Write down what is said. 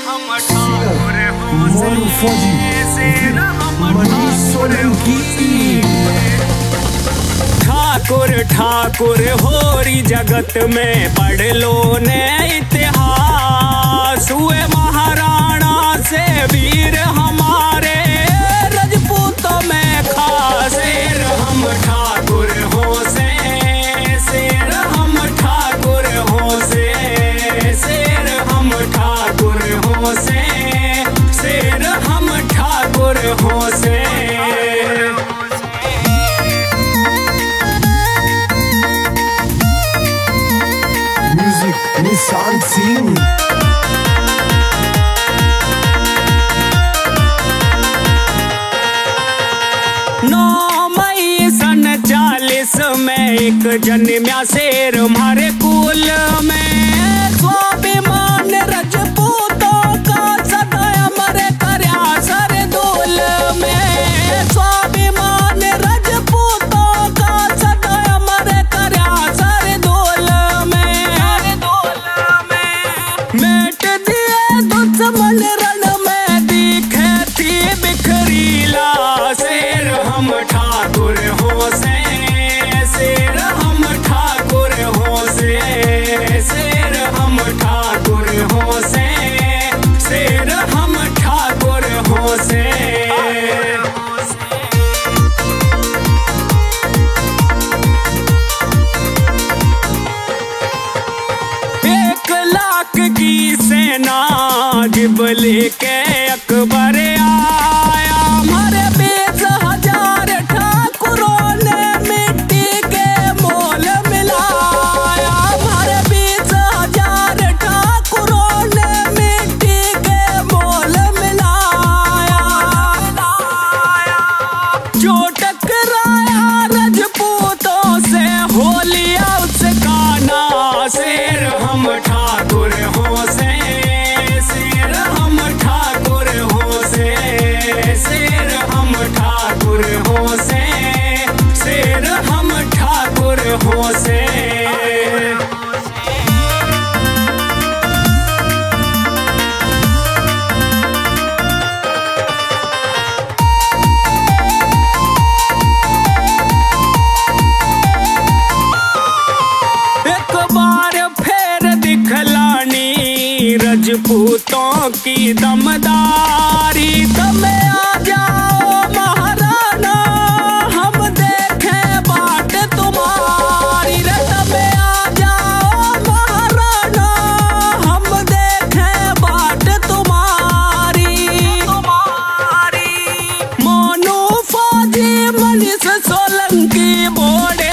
मोरू फौजी मनीष सोलंकी। ठाकुर ठाकुर होरी जगत में पढ़ लो ने इतिहास। हुए महाराणा से वीर हमारे राजपूतों में खास। शेर हम ठाकुर हो से, शेर हम ठाकुर हो से, शेर हम ठाकुर हो से, शेर हम ठाकुर हो से। निशान सिंह। मई सन 40 में एक जन्म्या शेर हमारे कुल में। स्वाभिमान राजपूतों का सदा अमर करया सरदूल में। स्वाभिमान राजपूतों का सदा अमर करया सरदूल में। मेट दिए दुश्मन रण में दिखे थी बिखरीला। शेर हम ठाकुर हो से, शेर हम ठाकुर हो से, शेर हम ठाकुर हो से, शेर हम ठाकुर हो से। की सेना गिबले के अकबर आया। हमारे 20,000 ठाकुरों ने मिट्टी के मोल मिलाया। हमारे 20,000 ठाकुरों ने मिट्टी के मोल मिलाया। जो टकराया राजपूतों से हो लिया उसका ना। शेर हम ठाकुर हो से, शेर हम ठाकुर हो से, शेर हम ठाकुर हो से, शेर हम ठाकुर हो से। राजपूतों की दमदारी। तुम्हें आ जाओ महाराणा हम देखें बाट तुम्हारी। तुम्हें आ जाओ महाराणा हम देखें बाट तुम्हारी। मोनू फौजी मनीष सोलंकी बोले